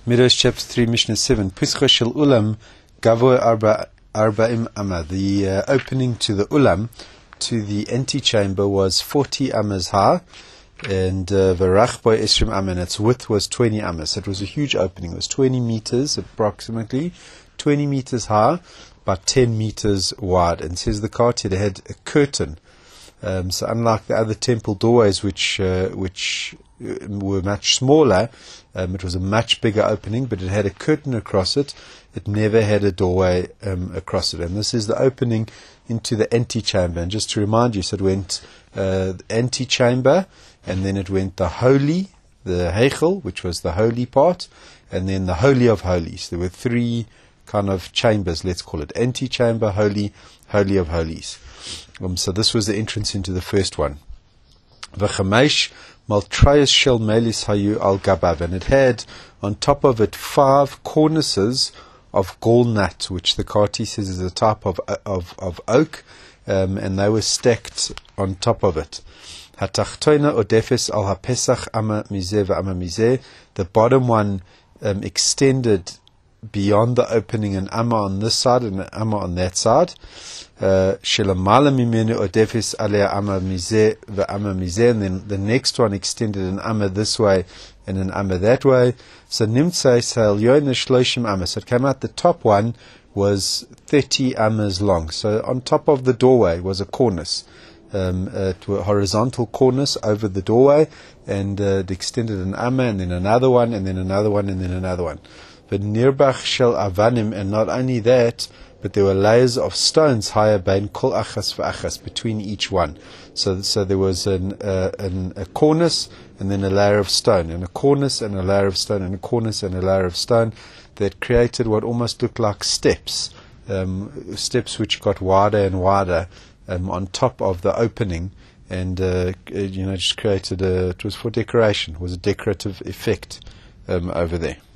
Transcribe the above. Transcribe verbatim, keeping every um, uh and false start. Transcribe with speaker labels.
Speaker 1: Midrash chapter three, Mishnah seven. Pischa shel ulam gavoy arba arba'im amma. The uh, opening to the ulam, to the antechamber, was forty ammas high, and v'rachbo esrim amma. And its width was twenty ammas. It was a huge opening. It was twenty meters approximately, twenty meters high, about ten meters wide. And says the Kati, it had a curtain. Um, so unlike the other temple doorways, which uh, which were much smaller, um, it was a much bigger opening, but it had a curtain across it. It never had a doorway um, across it. And this is the opening into the antechamber. And just to remind you, so it went uh, the antechamber, and then it went the holy, the heichel, which was the holy part, and then the holy of holies. There were three kind of chambers, let's call it antechamber, holy, holy of holies. Um, so this was the entrance into the first one. V'chamesh maltrayas shel melis hayu al gabav, and it had on top of it five cornices of gallnut, which the Kati says is a type of of, of oak, um, and they were stacked on top of it. Hatachtoina odefes al hapesach ama mizeh v'ama mizeh. The bottom one um, extended beyond the opening, an amma on this side and an amma on that side. Shelamala mimenu odefis alea amma mizeh ve'amma mizeh, and then the next one extended an amma this way and an amma that way. So nimtzai sal yoyne shloshim amma. So it came out, the top one was thirty ammas long. So on top of the doorway was a cornice, um, a horizontal cornice over the doorway, and uh, it extended an amma, and then another one, and then another one, and then another one. But nirbach shel avanim, and not only that, but there were layers of stones higher bein kol achas v'achas, between each one. So, so there was an, uh, an, a cornice, and then a layer of stone, and a cornice, and a layer of stone, and a cornice, and a layer of stone, that created what almost looked like steps, um, steps which got wider and wider um, on top of the opening, and uh, you know, just created a. It was for decoration. It was a decorative effect um, over there.